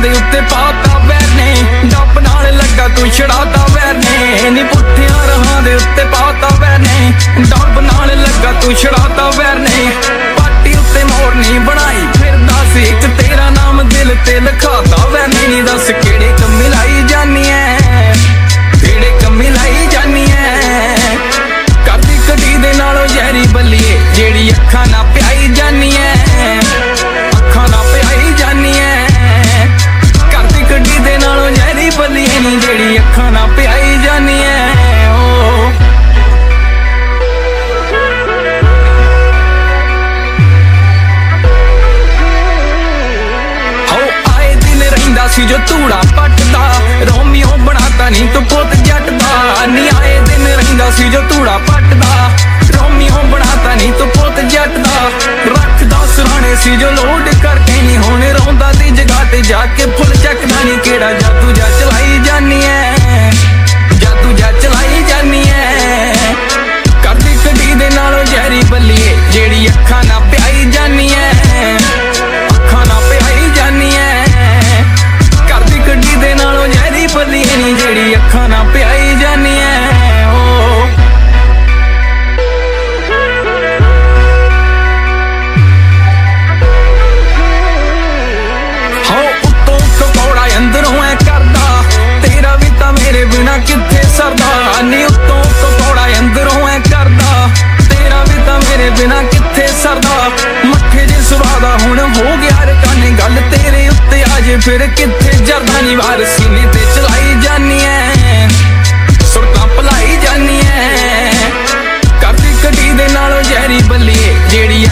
दे उत्ते पाता वैर ने, डब नाल लगा तू छड़ाता वैर ने। नी पुट्ठियां राहां दे उत्ते पाता वैर ने, डब नाल लगा तू छड़ाता वैर ने। पार्टी उत्ते मोरनी बनाई फिरदा सी इक तेरा नाम दिल ते लिखाता वैर ने। नी दस केड़े कम्मी लाई जानी ऐ, केड़े कम्मी लाई जानी ऐ। करदी कटी दे नालों जहरी बल्लिए जेड़ी अखां ना प्याई जानी ऐ, अखां ना प्याई जानी ऐ। करदी कटी दे नालों जहरी बल्लिए नी जेड़ी अखां ना प्याई जानी ऐ। सी जो तूड़ा पटदा रोमियो बनाता नी तू पुत जट दा। नी आए दिन रहिंदा सी जो तूड़ा पटदा रोमियो बनाता नी तू पुत जट दा। रखदा सराणे सी जो लोड करके नी हुण रोंदा दी जगह ते जाके फुल चकदा नी। केड़ा जादू जा चलाई जानी ऐ, जादू जा चलाई जानी ऐ। करदी कटी दे नालों जहरी बल्लिए जेड़ी अखां ना प्याई जानी ऐ, अखां ना प्याई जानी ऐ। कड्डी दे नालों जहरी बल्लिए नी जेड़ी अखां ना प्याई जानी ऐ। हो उत्तों कपौड़ा अंदरों ऐ करदा तेरा भी तां मेरे बिना कित्थे सरदा। नी उत्तों कपौड़ा अंदरों ऐ करदा तेरा भी तां मेरे बिना कित्थे सरदा। मत्थे जे सुवादा हुण हो गया रकाने गल तेरे उत्ते आजे फिर कित्थे जरदा नी। वार सीने ते चलाई जानी ऐ सुरतां भलाई जानी ऐ। करदी कटी दे नालों जहरी बल्लिए जेड़ी